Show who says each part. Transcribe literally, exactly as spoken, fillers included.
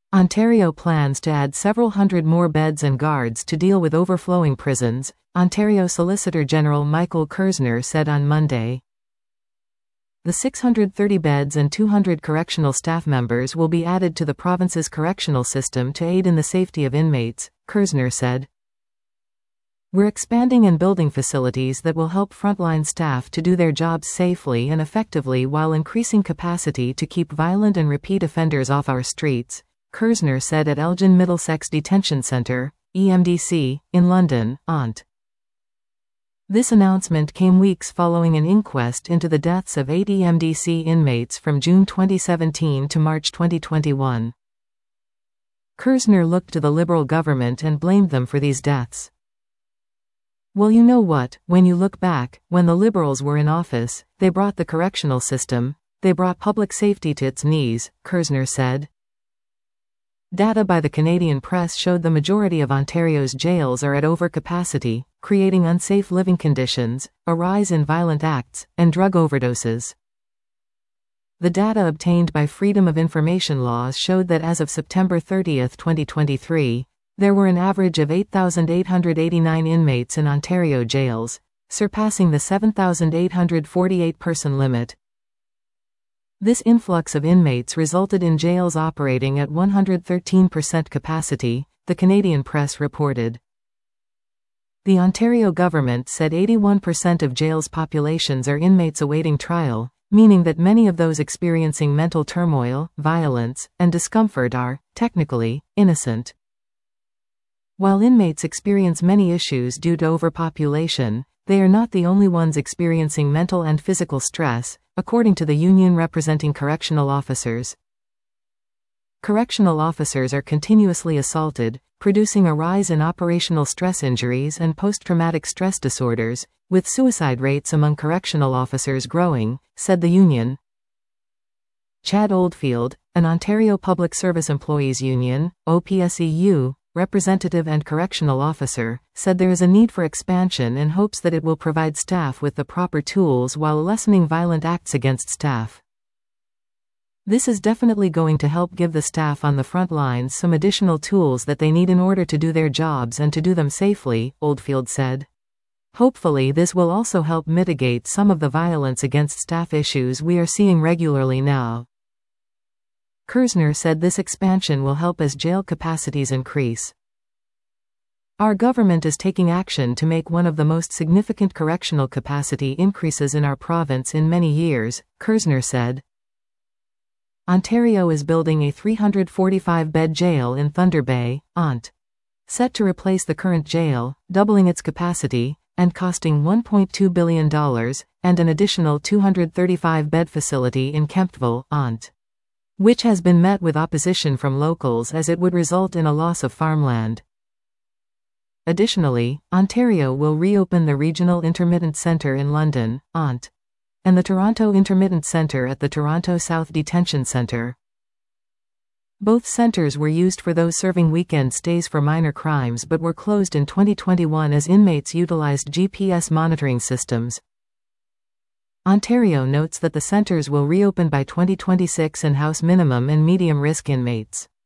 Speaker 1: Ontario plans to add several hundred more beds and guards to deal with overflowing prisons, Ontario Solicitor General Michael Kerzner said on Monday. The six hundred thirty beds and two hundred correctional staff members will be added to the province's correctional system to aid in the safety of inmates, Kerzner said. We're expanding and building facilities that will help frontline staff to do their jobs safely and effectively while increasing capacity to keep violent and repeat offenders off our streets, Kerzner said at Elgin Middlesex Detention Centre, E M D C, in London, O N T. This announcement came weeks following an inquest into the deaths of eight E M D C inmates from June twenty seventeen to March twenty twenty-one. Kerzner looked to the Liberal government and blamed them for these deaths. Well, you know what, when you look back, when the Liberals were in office, they brought the correctional system, they brought public safety to its knees, Kerzner said. Data by the Canadian Press showed the majority of Ontario's jails are at overcapacity, creating unsafe living conditions, a rise in violent acts, and drug overdoses. The data obtained by Freedom of Information laws showed that as of September thirtieth, twenty twenty-three, there were an average of eight thousand eight hundred eighty-nine inmates in Ontario jails, surpassing the seven thousand eight hundred forty-eight person limit. This influx of inmates resulted in jails operating at one hundred thirteen percent capacity, the Canadian Press reported. The Ontario government said eighty-one percent of jails' populations are inmates awaiting trial, meaning that many of those experiencing mental turmoil, violence, and discomfort are, technically, innocent. While inmates experience many issues due to overpopulation, they are not the only ones experiencing mental and physical stress, according to the union representing correctional officers. Correctional officers are continuously assaulted, producing a rise in operational stress injuries and post-traumatic stress disorders, with suicide rates among correctional officers growing, said the union. Chad Oldfield, an Ontario Public Service Employees Union, O P S E U, representative and correctional officer, said there is a need for expansion and hopes that it will provide staff with the proper tools while lessening violent acts against staff. This is definitely going to help give the staff on the front lines some additional tools that they need in order to do their jobs and to do them safely, Oldfield said. Hopefully this will also help mitigate some of the violence against staff issues we are seeing regularly now. Kerzner said this expansion will help as jail capacities increase. Our government is taking action to make one of the most significant correctional capacity increases in our province in many years, Kerzner said. Ontario is building a three hundred forty-five bed jail in Thunder Bay, O N T. Set to replace the current jail, doubling its capacity, and costing one point two billion dollars, and an additional two hundred thirty-five bed facility in Kemptville, O N T. Which has been met with opposition from locals as it would result in a loss of farmland. Additionally, Ontario will reopen the Regional Intermittent Centre in London, O N T, and the Toronto Intermittent Centre at the Toronto South Detention Centre. Both centres were used for those serving weekend stays for minor crimes but were closed in twenty twenty-one as inmates utilized G P S monitoring systems. Ontario notes that the centres will reopen by twenty twenty-six and house minimum and medium risk inmates.